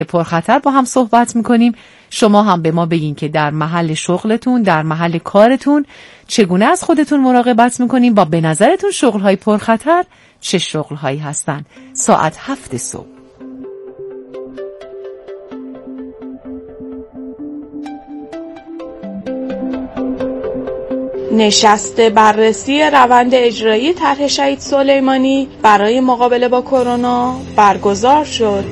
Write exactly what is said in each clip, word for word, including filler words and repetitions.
پرخطر با هم صحبت میکنیم. شما هم به ما بگین که در محل شغلتون، در محل کارتون چگونه از خودتون مراقبت میکنین و به نظرتون شغلهای پرخطر چه شغلهایی هستن. ساعت هفت صبح. نشست بررسی روند اجرایی طرح شهید سلیمانی برای مقابله با کرونا برگزار شد.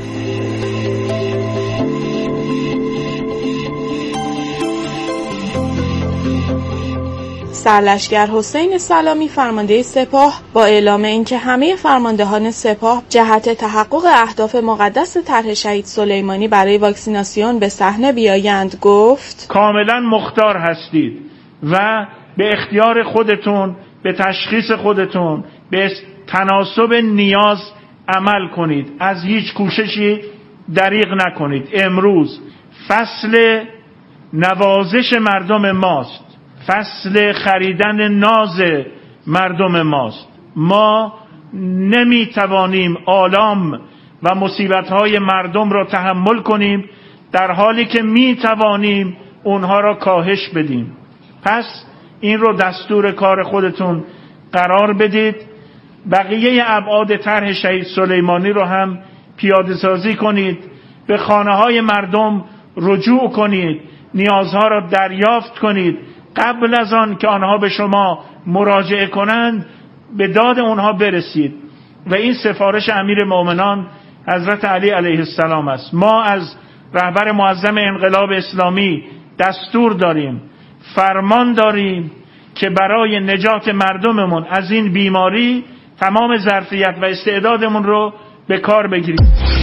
سرلشکر حسین سلامی فرمانده سپاه با اعلام اینکه همه فرماندهان سپاه جهت تحقق اهداف مقدس طرح شهید سلیمانی برای واکسیناسیون به صحنه بیایند گفت: کاملا مختار هستید و به اختیار خودتون، به تشخیص خودتون، به تناسب نیاز عمل کنید. از هیچ کوششی دریغ نکنید. امروز فصل نوازش مردم ماست، فصل خریدن ناز مردم ماست. ما نمیتوانیم آلام و مصیبت‌های مردم را تحمل کنیم در حالی که میتوانیم اونها را کاهش بدیم. پس این رو دستور کار خودتون قرار بدید. بقیه ابعاد طرح شهید سلیمانی رو هم پیاده سازی کنید. به خانه های مردم رجوع کنید، نیازها را دریافت کنید. قبل از آن که آنها به شما مراجعه کنند به داد اونها برسید و این سفارش امیر مومنان حضرت علی علیه السلام است. ما از رهبر معظم انقلاب اسلامی دستور داریم، فرمان داریم که برای نجات مردممون از این بیماری تمام ظرفیت و استعدادمون رو به کار بگیریم.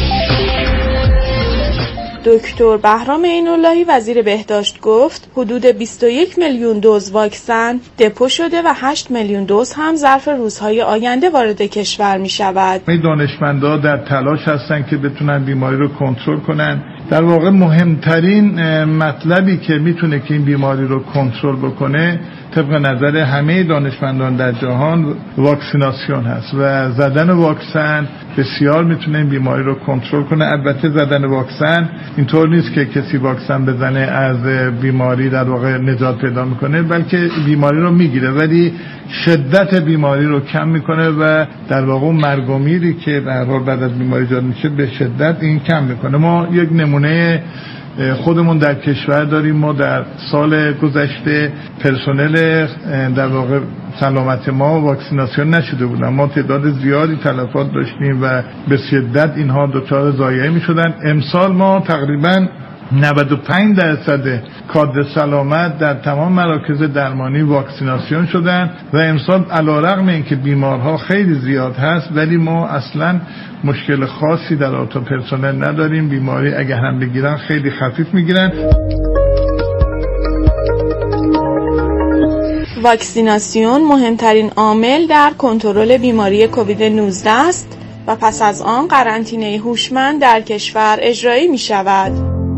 دکتر بهرام عین‌اللهی وزیر بهداشت گفت حدود بیست و یک میلیون دوز واکسن دپو شده و هشت میلیون دوز هم ظرف روزهای آینده وارد کشور می شود. دانشمندان در تلاش هستند که بتونن بیماری رو کنترل کنن. در واقع مهمترین مطلبی که میتونه که این بیماری رو کنترل بکنه طبق نظر همه دانشمندان در جهان واکسیناسیون هست و زدن واکسن بسیار میتونه این بیماری رو کنترل کنه. البته زدن واکسن اینطور نیست که کسی واکسن بزنه از بیماری در واقع نجات پیدا میکنه، بلکه بیماری رو میگیره ولی شدت بیماری رو کم میکنه و در واقع مرگ و میری که به هر حال بعد از بیماری ایجاد میشه به شدت این کم میکنه. ما یک نمونه خودمون در کشور داریم. ما در سال گذشته پرسنل در واقع سلامت ما واکسیناسیون نشده بودن. ما تعداد زیادی تلفات داشتیم و به شدت اینها دچار ضایعه میشدن. امسال ما تقریباً نود و پنج درصد کادر سلامت در تمام مراکز درمانی واکسیناسیون شدن و امسال علیرغم اینکه بیمارها خیلی زیاد هست ولی ما اصلا مشکل خاصی در آتا پرسنل نداریم. بیماری اگر هم بگیرن خیلی خفیف میگیرن. واکسیناسیون مهمترین عامل در کنترل بیماری کووید نوزده است و پس از آن قرنطینه هوشمند در کشور اجرایی می شود.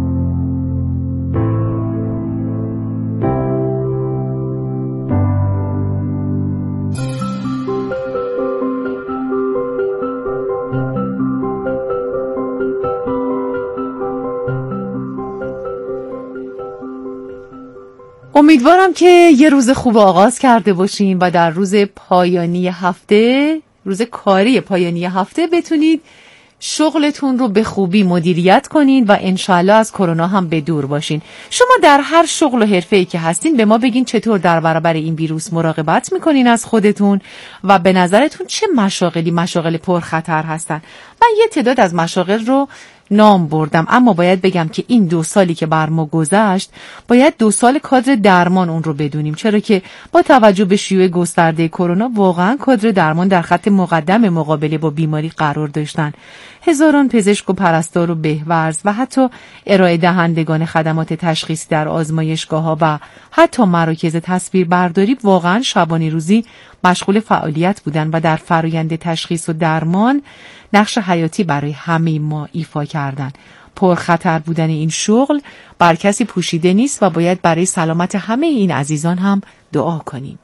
امیدوارم که یه روز خوب آغاز کرده باشین و در روز پایانی هفته، روز کاری پایانی هفته بتونید شغلتون رو به خوبی مدیریت کنین و انشالله از کرونا هم به دور باشین. شما در هر شغل و حرفه‌ای که هستین به ما بگین چطور در برابر این ویروس مراقبت میکنین از خودتون و به نظرتون چه مشاغلی مشاغل پرخطر هستن. من یه تعداد از مشاغل رو نام بردم، اما باید بگم که این دو سالی که بر ما گذشت باید دو سال کادر درمان اون رو بدونیم، چرا که با توجه به شیوع گسترده کرونا واقعا کادر درمان در خط مقدم مقابله با بیماری قرار داشتن. هزاران پزشک و پرستار و بهورز و حتی ارائه دهندگان خدمات تشخیصی در آزمایشگاه‌ها و حتی مراکز تصویربرداری واقعا شبانه روزی مشغول فعالیت بودن و در فرآیند تشخیص و درمان نقش حیاتی برای همه ما ایفا کردن. پرخطر بودن این شغل بر کسی پوشیده نیست و باید برای سلامت همه این عزیزان هم دعا کنیم.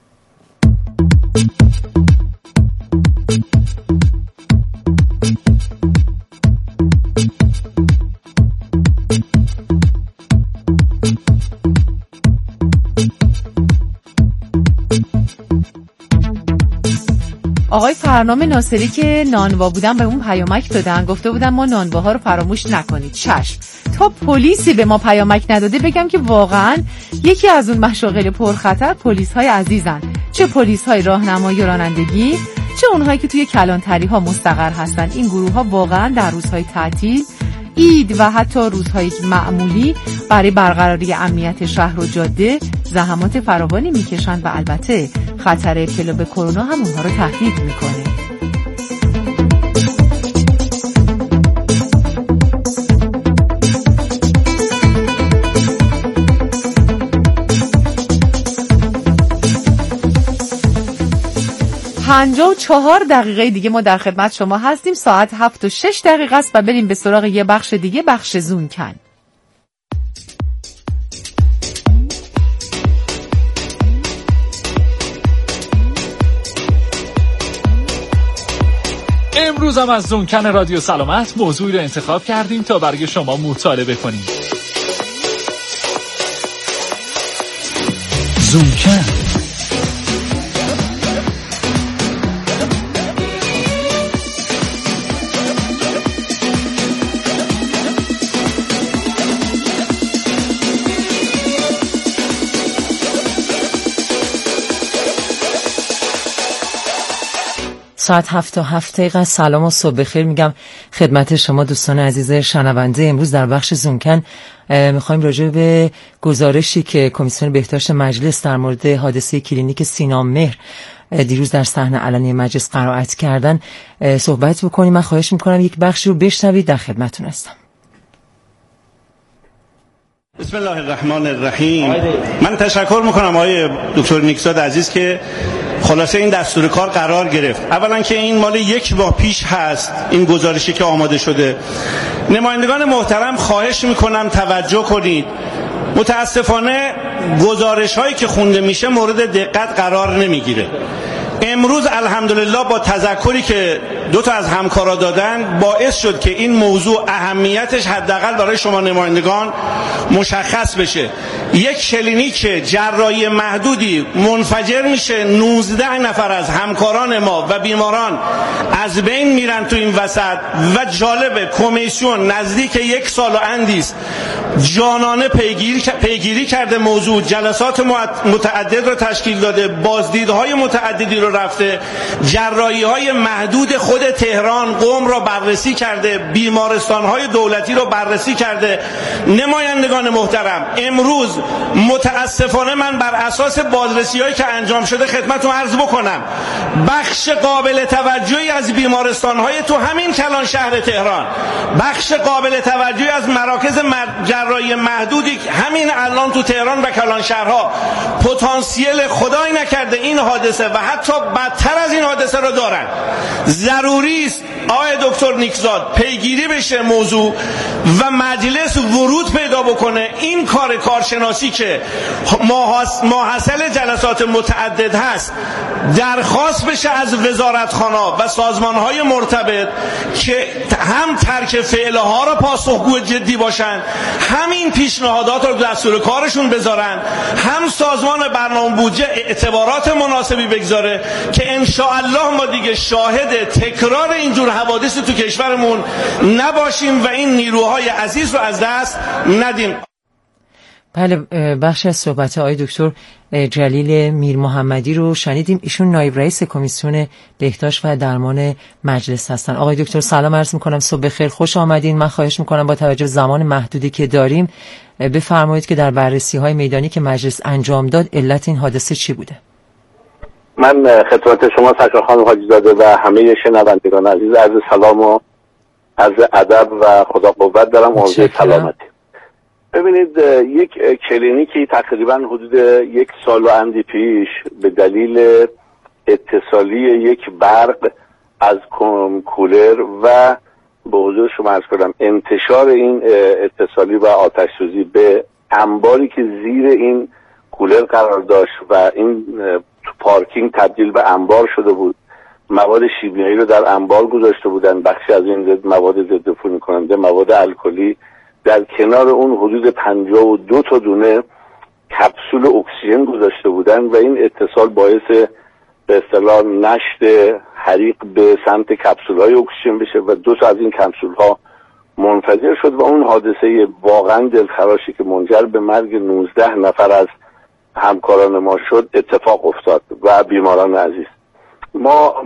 آقای فرنام ناصری که نانوا بودن به اون پیامک دادن، گفته بودن ما نانواها رو فراموش نکنید. چشم. تا پلیسی به ما پیامک نداده بگم که واقعا یکی از اون مشاغل پرخطر پلیس های عزیزن، چه پلیس های راهنمایی و رانندگی، چه اونهایی که توی کلانتری ها مستقر هستن. این گروه ها واقعا در روزهای تعطیل، عید و حتی روزهای معمولی برای برقراری امنیت شهر و جاده زحمات فراوانی میکشند و البته خطر ابتلا به کرونا هم اونها رو تهدید میکنه. پنجاه و چهار دقیقه دیگه ما در خدمت شما هستیم. ساعت هفت و شش دقیقه است و بریم به سراغ یه بخش دیگه، بخش زونکن. امروز هم از زونکن رادیو سلامت موضوعی رو انتخاب کردیم تا برای شما مطالبه کنیم. زونکن. ساعت هفت و هفت دقیقه. سلام و صبح بخیر میگم خدمت شما دوستان عزیز شنونده. امروز در بخش زونکن میخوایم راجع به گزارشی که کمیسیون بهداشت مجلس در مورد حادثه کلینیک سینامهر دیروز در صحن علنی مجلس قرائت کردن صحبت بکنیم. من خواهش میکنم یک بخشی رو بشنوید، در خدمتتون هستم. بسم الله الرحمن الرحیم. من تشکر میکنم آقای دکتر نیکزاد عزیز که خلاصه این دستور کار قرار گرفت. اولا که این مال یک ماه پیش هست این گزارشی که آماده شده. نمایندگان محترم خواهش میکنم توجه کنید. متاسفانه گزارش هایی که خونده میشه مورد دقت قرار نمیگیره. امروز الحمدلله با تذکری که دو تا از همکارا دادن باعث شد که این موضوع اهمیتش حداقل برای شما نمایندگان مشخص بشه. یک کلینیک جراحی محدودی منفجر میشه، نوزده نفر از همکاران ما و بیماران از بین میرن تو این وسط و جالبه کمیسیون نزدیک یک سال و اندیست جانانه پیگیری پیگیری کرده موضوع، جلسات متعدد رو تشکیل داده، بازدیدهای متعددی رو رفته، جراحی های محدود خود تهران قم را بررسی کرده، بیمارستان های دولتی رو بررسی کرده. نمایندگان محترم امروز متاسفانه من بر اساس بازرسی هایی که انجام شده خدمتتون عرض بکنم بخش قابل توجهی از بیمارستان های تو همین کلان شهر تهران، بخش قابل توجهی از مراکز جراحی محدودی همین الان تو تهران و کلان شهرها پتانسیل خدای نکرده این حادثه و حتی بدتر از این حادثه رو دارن. ضروری است آقای دکتر نیکزاد پیگیری بشه موضوع و مجلس ورود پیدا بکنه. این کار کارشناسی که ماحصل جلسات متعدد هست درخواست بشه از وزارتخانه‌ها و سازمان‌های مرتبط که هم ترک فعلها را پاسخگو جدی باشن، همین پیشنهادات رو دستور کارشون بذارن، هم سازمان برنامه بودجه اعتبارات مناسبی بگذاره که ان شاء الله ما دیگه شاهد تکرار اینجور حوادث تو کشورمون نباشیم و این نیروهای عزیز رو از دست ندیم. بله، بخش از صحبت آقای دکتر جلیل میر محمدی رو شنیدیم. ایشون نایب رئیس کمیسیون بهداشت و درمان مجلس هستن. آقای دکتر سلام عرض میکنم، صبح بخیر، خوش آمدین. من خواهش میکنم با توجه به زمان محدودی که داریم بفرمایید که در بررسی های میدانی که مجلس انجام داد علت این حادثه چی بوده؟ من خدمت شما سرکار خانم حاجی زاده و همه شنوندگان عزیز عرض سلام و عرض ادب و خدا قوت دارم و عرض سلامتی. ببینید، یک کلینیکی تقریبا حدود یک سال و اندی پیش به دلیل اتصالی یک برق از کولر و به حضور شما عرض کنم انتشار این اتصالی و آتش سوزی به انباری که زیر این کولر قرار داشت و این تو پارکینگ تبدیل به انبار شده بود، مواد شیمیایی رو در انبار گذاشته بودن، بخشی از این مواد ضد عفونی کننده، مواد الکلی، در کنار اون حدود پنجاه و دو تا دونه کپسول اکسیژن گذاشته بودن و این اتصال باعث به اصطلاح نشت حریق به سمت کپسول‌های اکسیژن بشه و دو تا از این کپسول‌ها منفجر شد و اون حادثه واقعا دلخراشی که منجر به مرگ نوزده نفر از همکاران ما شد اتفاق افتاد و بیماران عزیز. ما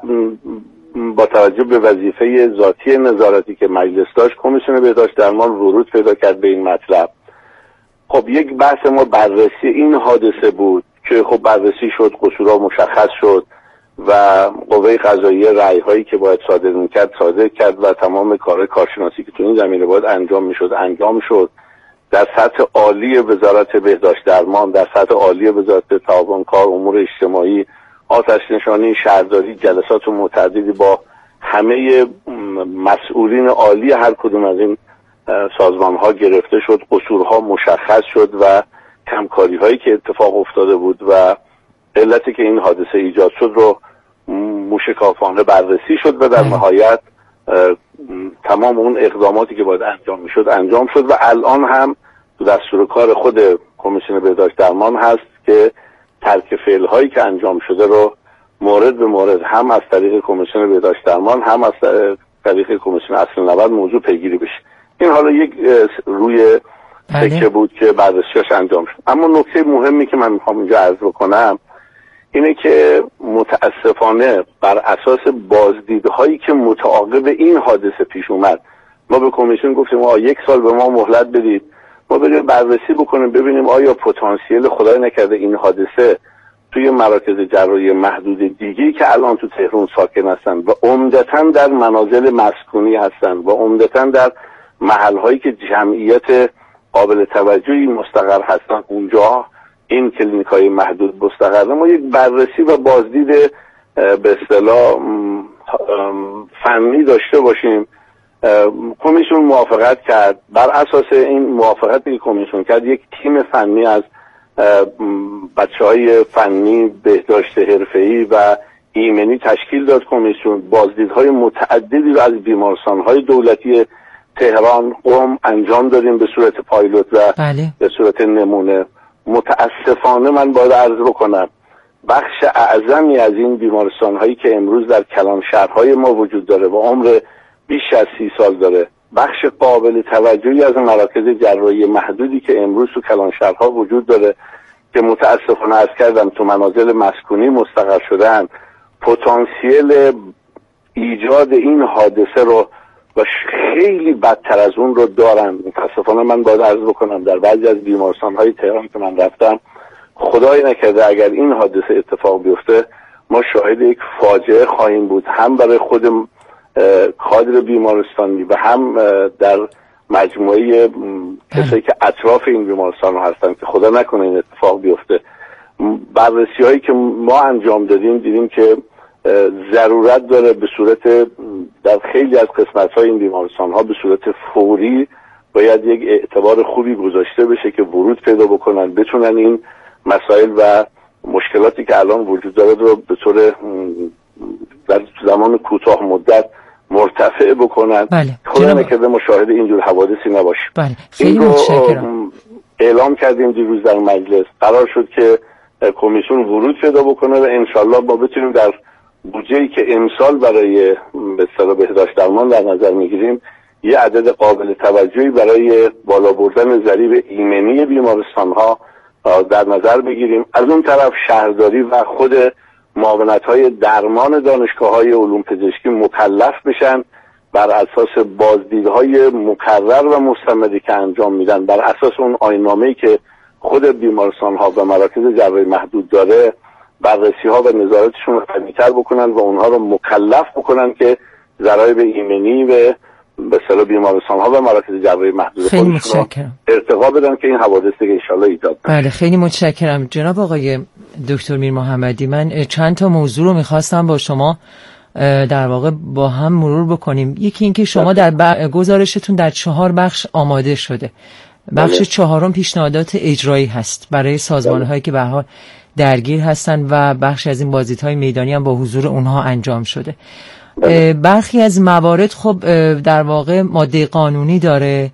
با توجه به وظیفه ذاتی نظارتی که مجلس داشت، کمیسیون بهداشت درمان ورود پیدا کرد به این مطلب. خب یک بحث ما بررسی این حادثه بود که خب بررسی شد، قصورها مشخص شد و قوه قضاییه رأی هایی که باید صادر میکرد صادر کرد و تمام کار کارشناسی که تو این زمینه باید انجام میشد انجام شد. در سطح عالی وزارت بهداشت درمان، در سطح عالی وزارت تعاون کار، امور اجتماعی، آتش نشانی، شهرداری، جلسات متعددی با همه مسئولین عالی هر کدوم از این سازمان ها گرفته شد، قصورها مشخص شد و کمکاری هایی که اتفاق افتاده بود و علتی که این حادثه ایجاد شد رو موشکافانه بررسی شد و در نهایت تمام اون اقداماتی که باید انجام میشد انجام شد و الان هم تو دستور کار خود کمیسیون بهداشت درمان هست که ترک فعل هایی که انجام شده رو مورد به مورد هم از طریق کمیسیون بهداشت درمان هم از طریق کمیسیون اصل نود موضوع پیگیری بشه. این حالا یک روی تکه بود که بررسیش انجام شد. اما نکته مهمی که من میخوام اینجا عرض بکنم اینه که متاسفانه بر اساس بازدیدهایی که متعاقب این حادثه پیش اومد، ما به کمیسیون گفتیم آقا یک سال به ما مهلت بدید، ما بریم بررسی بکنیم ببینیم آیا پتانسیل خدای نکرده این حادثه توی مراکز جراحی محدود دیگه‌ای که الان تو تهران ساکن هستن و عمدتاً در منازل مسکونی هستن و عمدتاً در محل‌هایی که جمعیت قابل توجهی مستقر هستن اونجا این کلینیک‌های محدود مستقره، ما یک بررسی و بازدید به اصطلاح فنی داشته باشیم. کمیسیون موافقت کرد. بر اساس این موافقتی که کمیسیون کرد یک تیم فنی از بچه‌های فنی بهداشت حرفه‌ای و ایمنی تشکیل داد. کمیسیون بازدیدهای متعددی رو از بیمارستان‌های دولتی تهران، قم انجام دادیم به صورت پایلوت و بله. به صورت نمونه. متاسفانه من باید عرض بکنم بخش اعظمی از این بیمارستان هایی که امروز در کلان شهرهای ما وجود داره و عمر بیش از سی سال داره، بخش قابل توجهی از مراکز جراحی محدودی که امروز تو کلان شهرها وجود داره که متاسفانه عرض کردم تو منازل مسکونی مستقر شدن، پتانسیل ایجاد این حادثه رو و خیلی بدتر از اون رو دارن. متاسفانه من باید عرض بکنم در بعضی از بیمارستان‌های تهران که من رفتم، خدای نکرده اگر این حادثه اتفاق بیفته ما شاهد یک فاجعه خواهیم بود، هم برای خود کادر بیمارستانی و هم در مجموعه کسایی که اطراف این بیمارستان هستن که خدا نکنه این اتفاق بیفته. بررسی هایی که ما انجام دادیم دیدیم که ضرورت داره به صورت در خیلی از قسمت های این بیمارستان ها به صورت فوری باید یک اعتبار خوبی گذاشته بشه که ورود پیدا بکنن، بتونن این مسائل و مشکلاتی که الان وجود داره رو به طور در زمان کوتاه مدت مرتفع بکنن. بله. خدا نکرده مشاهده اینجور حوادثی نباشه. بله. خیلی متشکرم. اعلام کردیم دیروز در مجلس، قرار شد که کمیسیون ورود پیدا بکنه و انشالله ما بتونیم در بودجه‌ای که امسال برای به اصطلاح بهداشت درمان در نظر میگیریم یه عدد قابل توجهی برای بالا بردن ضریب ایمنی بیمارستان‌ها در نظر بگیریم. از اون طرف شهرداری و خود معاونت‌های درمان دانشگاه‌های علوم پزشکی مکلف بشن بر اساس بازدیدهای مکرر و مستمری که انجام میدن، بر اساس اون آیین‌نامه‌ای که خود بیمارستان‌ها و مراکز جراحی محدود داره بررسی ها و نظارتشون رو قوی‌تر بکنن و اونها رو مکلف بکنن که ضرایب ایمنی و به اصطلاح بیمارستان ها و مراکز جراحی محدود خودشون ارتقا بدن که این حوادث دیگه ان شاءالله ایجاد نشه. بله خیلی متشکرم جناب آقای دکتر میر محمدی. من چند تا موضوع رو می‌خواستم با شما در واقع با هم مرور بکنیم. یکی اینکه شما در ب... گزارشتون در چهار بخش آماده شده. بخش بله. چهارم پیشنهادات اجرایی هست برای سازمان‌هایی که به هر حال درگیر هستن و بخش از این بازدیدهای میدانی هم با حضور اونها انجام شده. برخی از موارد خب در واقع ماده قانونی داره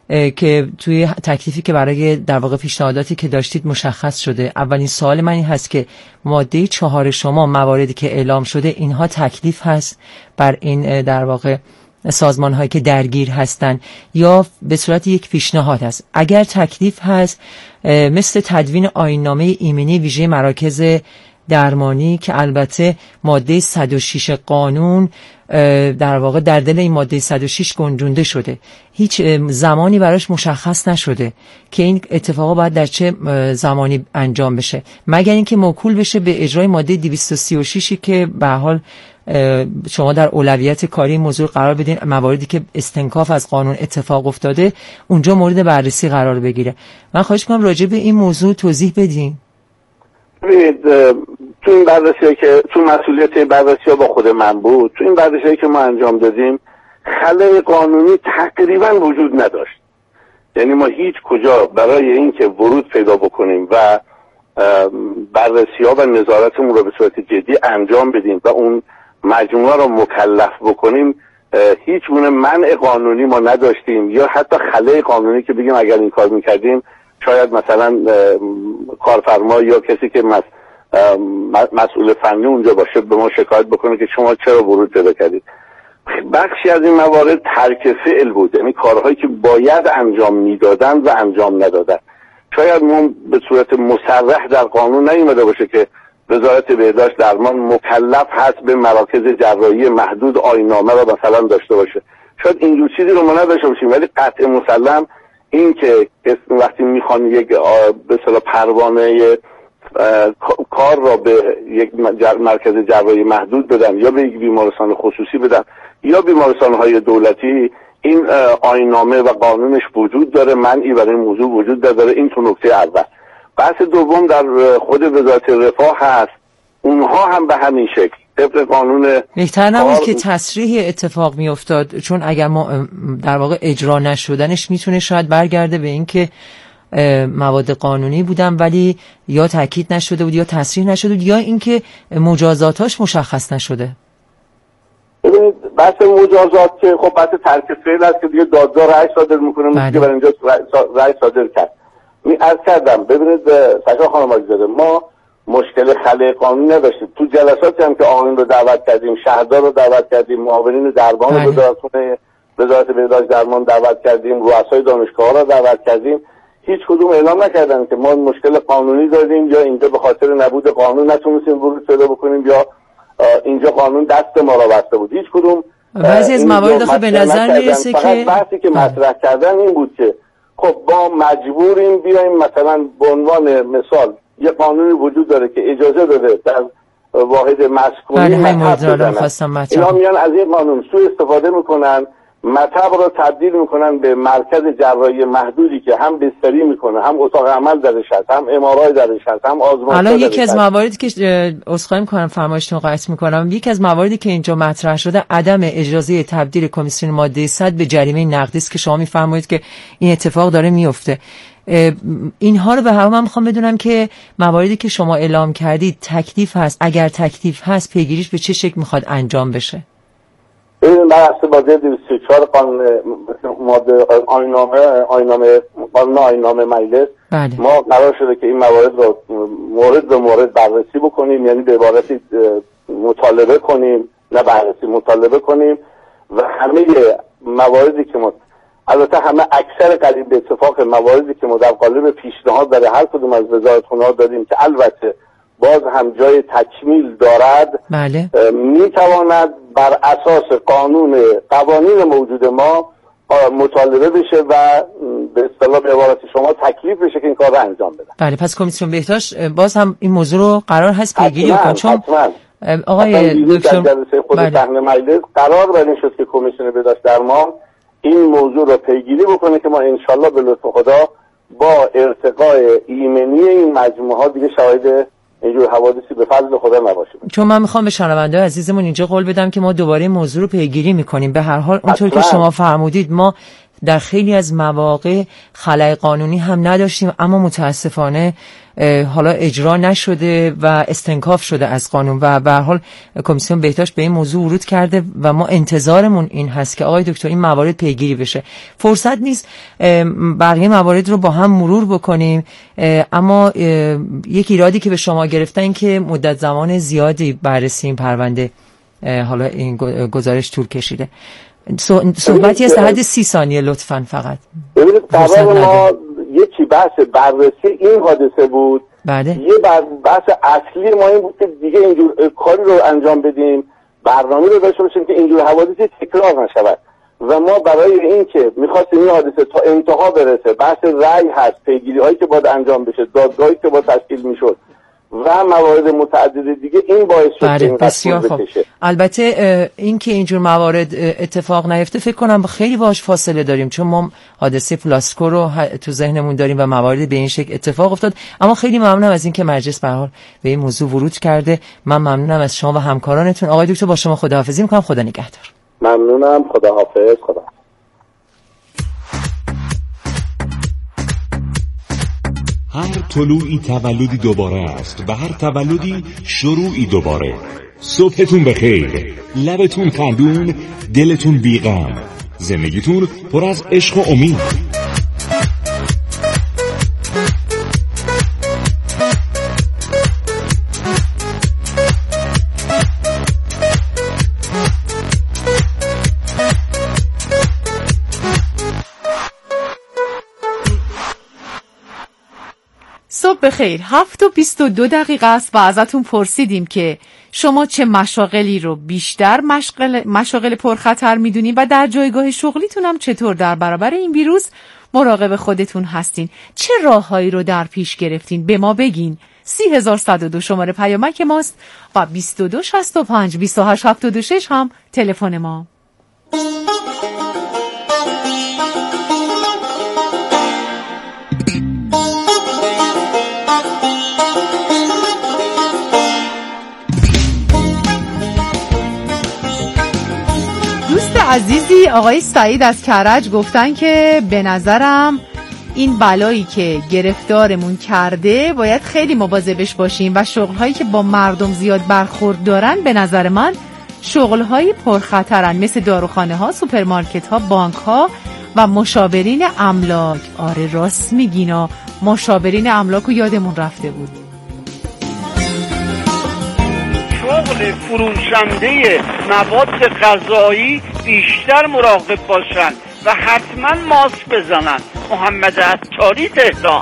که توی تکلیفی که برای در واقع پیشنهاداتی که داشتید مشخص شده. اولین سوال من این هست که ماده چهار شما مواردی که اعلام شده اینها تکلیف هست بر این در واقع سازمان هایی که درگیر هستن یا به صورت یک پیشنهاد هست؟ اگر تکلیف هست مثل تدوین آیین‌نامه ایمنی ویژه مراکز درمانی که البته ماده صد و شش قانون در واقع در دل این ماده صد و شش گنجونده شده، هیچ زمانی براش مشخص نشده که این اتفاقا باید در چه زمانی انجام بشه، مگر اینکه موکول بشه به اجرای ماده دویست و سی و شش که به حال شما در اولویت کاری موضوع قرار بدین، مواردی که استنکاف از قانون اتفاق افتاده اونجا مورد بررسی قرار بگیره. من خواهش می‌کنم راجع به این موضوع توضیح بدین. ببینید تو این بررسی که تو مسئولیت بررسی با خود من بود، تو این بررسی که ما انجام دادیم خلأ قانونی تقریبا وجود نداشت. یعنی ما هیچ کجا برای اینکه ورود پیدا بکنیم و بررسی ها و نظارتمون رو به صورت جدی انجام بدیم و اون مجموعه رو مکلف بکنیم هیچ گونه منع قانونی ما نداشتیم یا حتی خلأ قانونی که بگیم اگر این کار میکردیم شاید مثلا کارفرما یا کسی که مسئول فنی اونجا باشه به ما شکایت بکنه که شما چرا ورود پیدا کردید. بخشی از این موارد ترک فعل بود، یعنی کارهایی که باید انجام میدادن و انجام ندادن. شاید ما به صورت مصرح در قانون نیومده باشه که وزارت بهداشت درمان مکلف هست به مراکز جراحی محدود آیین‌نامه را مثلا داشته باشه. شاید اینجور چیزی رو ما نداشته باشیم، ولی قطع مسلم این که وقتی میخوان یک به اصطلاح پروانه کار را به یک مرکز جراحی محدود بدن یا به یک بیمارستان خصوصی بدن یا بیمارستان‌های دولتی، این آیین‌نامه و قانونش وجود داره، منعی برای این موضوع وجود داره. این تو نکته اول. بحث دوم در خود وزارت رفاه هست، اونها هم به همین شکل طبق قانون بهتر نبود که تصریح اتفاق می افتاد، چون اگر ما در واقع اجرا نشدنش میتونه شاید برگرده به اینکه مواد قانونی بودن ولی یا تاکید نشده بود یا تصریح نشده بود یا اینکه مجازاتاش مشخص نشده. ببینید بحث مجازات که خب بحث ترک فعل است که دیگه دادگاه رأی صادر میکنه، میگه برای اینجا رأی صادر کرد. می عرض کردم ببینید سرکار خانم عزیزاده، ما مشکل خلأ قانونی نداشتیم. تو جلساتی هم که آقایون رو دعوت کردیم، شهردار رو دعوت کردیم، معاونین درمان رو به وزارت بهداشت درمان دعوت کردیم، رؤسای دانشگاه‌ها رو دعوت کردیم، هیچ کدوم اعلام نکردن که ما مشکل قانونی داریم یا اینجا به خاطر نبود قانون نتونستیم ورود پیدا بکنیم یا اینجا قانون دست ما را بسته بود. هیچ کدوم بعضی از موارد خب به نظر میرسه که بحثی که مطرح کردن این بود که خب با مجبوریم بیایم مثلا به عنوان مثال یه قانونی وجود داره که اجازه داده در واحد مسکونی مطب بزنن، اینا میان از این قانون سوء استفاده میکنن، مطب رو تبدیل میکنن به مرکز جراحی محدودی که هم بستری میکنه، هم اتاق عمل درش هست، هم ام آر آی درش هست، هم آزمایشگاه درش هست. الان یکی از مواردی که عذرخواهی میکنم فرمایشتون قطع میکنم، یکی از مواردی که اینجا مطرح شده عدم اجازه تبدیل کمیسیون ماده صد به جریمه نقدی است که شما میفرمایید که این اتفاق داره میفته. اینها رو به هر حال من میخوام بدونم که مواردی که شما اعلام کردید تکلیف هست، اگر تکلیف هست پیگیریش به چه شکل میخواد انجام بشه؟ ببینید بر اساس ماده دویست و چهار قانون ماده آیین‌نامه آیین‌نامه قانون آیین‌نامه مجلس بله. ما قرار شده که این موارد رو مورد به مورد بررسی بکنیم، یعنی به عبارتی مطالبه کنیم، نه بررسی مطالبه کنیم و همه مواردی که ما البته همه اکثر قریب به اتفاق مواردی که ما در قالب پیشنهاد برای هر کدوم از وزارتخونه‌ها دادیم که البته باز هم جای تکمیل دارد، بله. میتواند بر اساس قانون قوانین موجود ما مطالبه بشه و به اصطلاح به عبارت شما تکلیف بشه که این کار رو انجام بده. بله، پس کمیسیون بهداشت باز هم این موضوع رو قرار هست پیگیری کنه، چون آقای دکتر در جلسه خود بله. صحن مجلس قرار بر این شد که کمیسیون بهداشت درمان این موضوع رو پیگیری بکنه که ما انشالله به لطف خدا با ارتقای ایمنی این مجموعه ها دیگه شاهد اینجور حوادثی به فضل خدا نباشیم. چون من میخوام به شنونده عزیزمون اینجا قول بدم که ما دوباره موضوع رو پیگیری میکنیم. به هر حال اونطور که شما فرمودید ما در خیلی از مواقع خلأ قانونی هم نداشتیم، اما متاسفانه حالا اجرا نشده و استنکاف شده از قانون و به هر حال کمیسیون بهداشت به این موضوع ورود کرده و ما انتظارمون این هست که آقای دکتر این موارد پیگیری بشه. فرصت نیست بقیه موارد رو با هم مرور بکنیم، اما یک ایرادی که به شما گرفتن این که مدت زمان زیادی بررسی این پرونده، حالا این گزارش طول کشیده. صحبتی از حد سی ثانیه لطفاً فقط. ببینید قرار ما یکی بحث بررسی این حادثه بود، بله. یه بحث اصلی ما این بود که دیگه اینجور کاری رو انجام بدیم، برنامه رو داشته باشیم که اینجور حوادثی تکرار نشود و ما برای این که میخواستیم این حادثه تا انتها برسه، بحث رأی هست، پیگیری هایی که باید انجام بشه، دادگاهی که باید تشکیل میشد و موارد متعدد دیگه، این باعث شد بله بسیار خوب. البته این که اینجور موارد اتفاق نیفته فکر کنم خیلی باهاش فاصله داریم، چون ما حادثه پلاسکو رو تو ذهنمون داریم و موارد به این شکل اتفاق افتاد. اما خیلی ممنونم از این که مجلس به هر حال به این موضوع ورود کرده. من ممنونم از شما و همکارانتون. آقای دکتر با شما خداحافظی میکنم. خدا نگهدار. ممنونم. خداحافظ. خدا. هر طلوعی تولدی دوباره است و هر تولدی شروعی دوباره. صبحتون بخیر، لبتون خندون، دلتون بیغم، زندگیتون پر از عشق و امید. صبح بخیر. هفت و بیست و دو دقیقه است و ازتون پرسیدیم که شما چه مشاغلی رو بیشتر مشغل مشاغل پرخطر میدونین و در جایگاه شغلیتون هم چطور در برابر این ویروس مراقب خودتون هستین؟ چه راههایی رو در پیش گرفتین؟ به ما بگین. سی هزار صد و دو شماره پیامک ماست و بیست و دو شصت و پنج بیست و هشت هفتاد و شش هم تلفن ما. عزیزی آقای سعید از کرج گفتن که به نظرم این بلایی که گرفتارمون کرده باید خیلی مواظبش باشیم و شغلهایی که با مردم زیاد برخورد دارن به نظر من شغلهای پرخطرن، مثل داروخانه ها، سوپرمارکت ها، بانک ها و مشاورین املاک. آره راست میگینا، مشاورین املاک رو یادمون رفته بود. شغل فروشنده مواد غذایی بیشتر مراقب باشن و حتما ماسک بزنن. محمد عطاری تهران.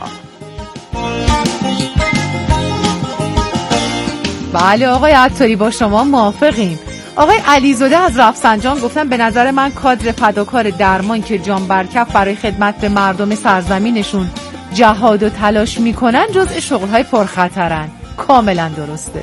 بله آقای عطاری با شما موافقیم. آقای علیزاده از رفسنجان گفتن به نظر من کادر فداکار درمان که جان برکف برای خدمت به مردم سرزمینشون جهاد و تلاش میکنن جزء شغلهای پرخطرن. کاملا درسته.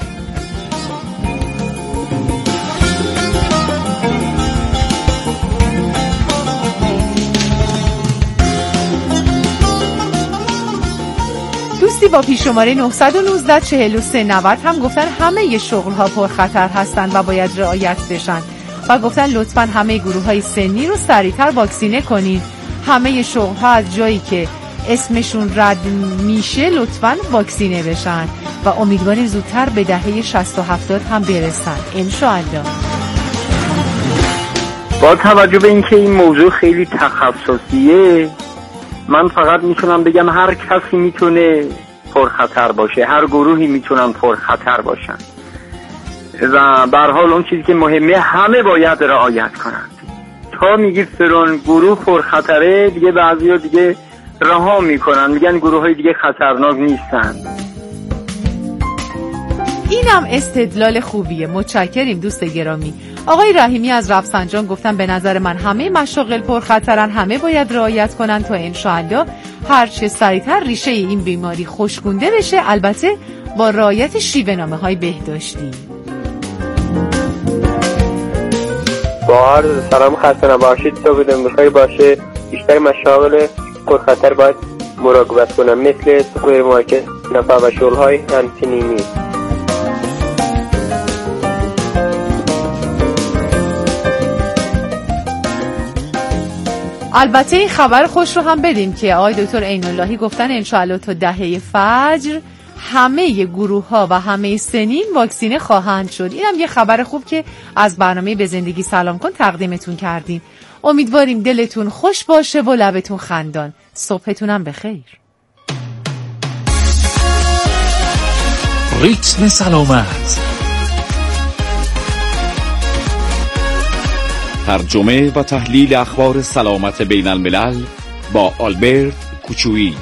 دوستی با پیش شماره نه یک نه چهل و سه نود هم گفتن همه شغل ها پرخطر هستن و باید رعایت بشن و گفتن لطفاً همه گروه های سنی رو سریعتر واکسینه کنین. همه شغل ها از جایی که اسمشون رد میشه لطفاً واکسینه بشن و امیدواریم زودتر به دهه شصت و هفتاد هم برسن انشاءالله. با توجه به اینکه این موضوع خیلی تخصصیه، من فقط میتونم بگم هر کسی میتونه پرخطر باشه، هر گروهی میتونن پرخطر باشن و به هر حال اون چیزی که مهمه همه باید رعایت کنند. تا میگی فرون گروه پرخطره، دیگه بعضیا دیگه رها میکنن، میگن گروه های دیگه خطرناک نیستن. اینم استدلال خوبیه. متشکریم دوست گرامی. آقای رحیمی از رفسنجان گفتن به نظر من همه مشاغل پرخطرن، همه باید رعایت کنن تا انشاءالله هر چه سریعتر ریشه این بیماری خشکونده بشه، البته با رعایت شیوه‌نامه های بهداشتی. با هر سلام خسته نباشید، صبح بخیر باشه. بیشتر مشاغل پرخطر باید مراقبت کنن، مثل سوپرمارکت، نفر و شغل‌های همچنینی. البته این خبر خوش رو هم بدیم که آقای دکتر عین اللهی گفتن انشاءالله تا دهه فجر همه گروه ها و همه سنین واکسینه خواهند شد. اینم یه خبر خوب که از برنامه به زندگی سلام کن تقدیمتون کردیم. امیدواریم دلتون خوش باشه و لبتون خندان. صبحتونم بخیر. ریتم سلامت، ترجمه و تحلیل اخبار سلامت بین الملل با آلبرت کوچویی.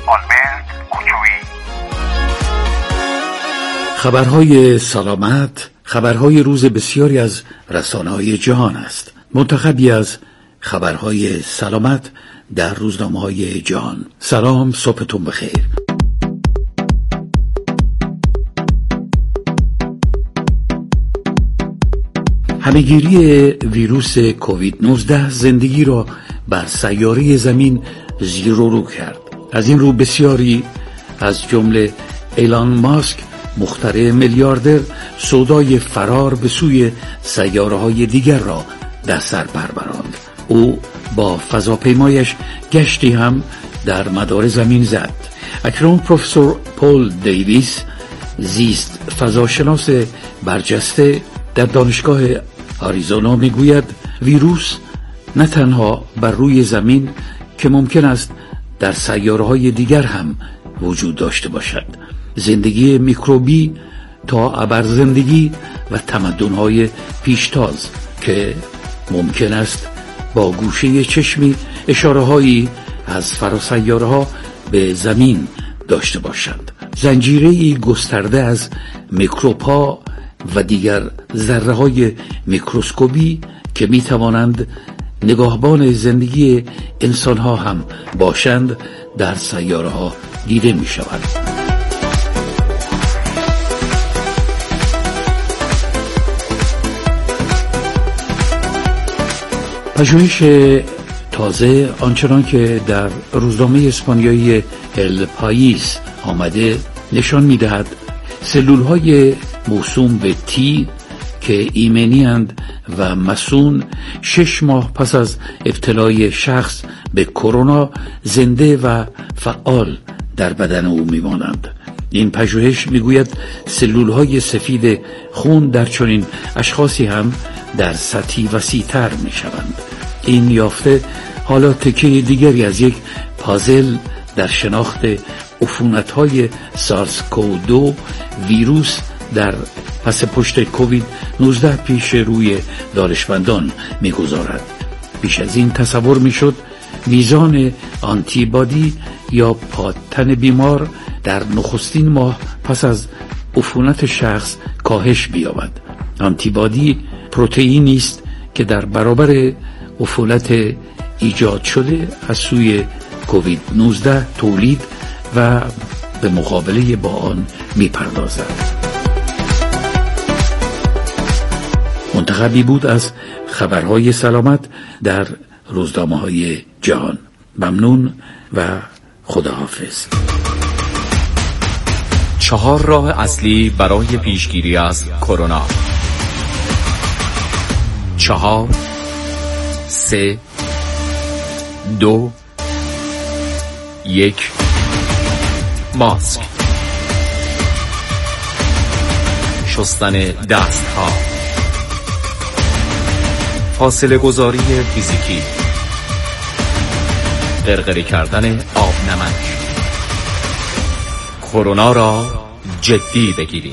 خبرهای سلامت خبرهای روز بسیاری از رسانه‌های جهان است. منتخبی از خبرهای سلامت در روزنامه‌های جهان. سلام، صبحتون بخیر. همهگیری ویروس کووید نوزده زندگی را بر سیاره زمین زیر و رو کرد. از این رو بسیاری از جمله ایلان ماسک مخترع میلیاردر سودای فرار به سوی سیاره‌های دیگر را در سر برآورد. او با فضاپیمایش گشتی هم در مدار زمین زد. اکنون پروفسور پول دیویس، زیست فضاشناس برجسته در دانشگاه آریزونا، میگوید ویروس نه تنها بر روی زمین که ممکن است در سیاره‌های دیگر هم وجود داشته باشد. زندگی میکروبی تا ابر زندگی و تمدن‌های پیشتاز که ممکن است با گوشه چشمی اشاره‌هایی از فراسیاره‌ها به زمین داشته باشند. زنجیره‌ای گسترده از میکروب‌ها و دیگر ذره‌های میکروسکوپی که می‌توانند نگاهبان زندگی انسان‌ها هم باشند در سیاره‌ها دیده می‌شوند. پژوهش تازه آنچنان که در روزنامه اسپانیایی ال پاییس آمده نشان می‌دهد سلول‌های موسوم به تی که ایمنی اند و مسون شش ماه پس از ابتلای شخص به کرونا زنده و فعال در بدن او میمانند. این پژوهش میگوید سلول‌های سفید خون در چنین اشخاصی هم در سطحی وسیع‌تر میشوند. این یافته حالا تکه دیگری از یک پازل در شناخت عفونت‌های سارس کو دو ویروس در پس پشت کووید نوزده پیش روی دانشمندان می‌گذارد. بیش از این تصور می‌شد میزان آنتیبادی یا پاتن بیمار در نخستین ماه پس از عفونت شخص کاهش بیابد. آنتیبادی پروتئینی است که در برابر عفونت ایجاد شده از سوی کووید نوزده تولید و به مقابله با آن می‌پردازد. منتخبی بود از خبرهای سلامت در روزنامه‌های جهان. ممنون و خداحافظ. چهار راه اصلی برای پیشگیری از کرونا. چهار، سه، دو، یک. ماسک، شستن دست ها، فاصله گذاری فیزیکی، غرغره کردن آب نمک. کرونا را جدی بگیریم.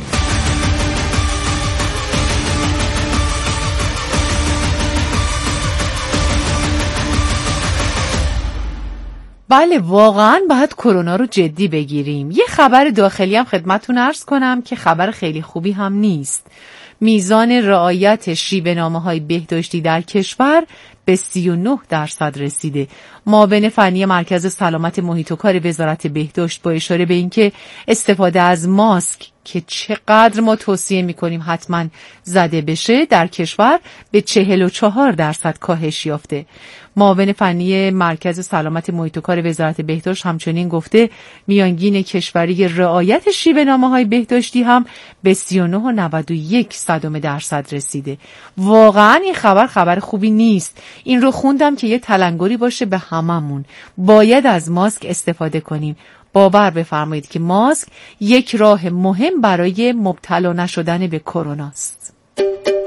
بله، واقعا باید کرونا رو جدی بگیریم. یه خبر داخلی هم خدمتتون عرض کنم که خبر خیلی خوبی هم نیست. میزان رعایت شیوه‌نامه‌های بهداشتی در کشور به سی و نه درصد رسیده. معاون فنی مرکز سلامت محیط و کار وزارت بهداشت با اشاره به اینکه استفاده از ماسک که چقدر ما توصیه میکنیم حتما زده بشه در کشور به چهل و چهار درصد کاهش یافته. معاون فنی مرکز سلامت محیط و کار وزارت بهداشت همچنین گفته میانگین کشوری رعایت شیوه‌نامه‌های بهداشتی هم به سی و نه و نود و یک صدم درصد رسیده. واقعا این خبر خبر خوبی نیست. این رو خوندم که یه تلنگری باشه به هممون. باید از ماسک استفاده کنیم. باور بفرمایید که ماسک یک راه مهم برای مبتلا نشدن به کرونا است.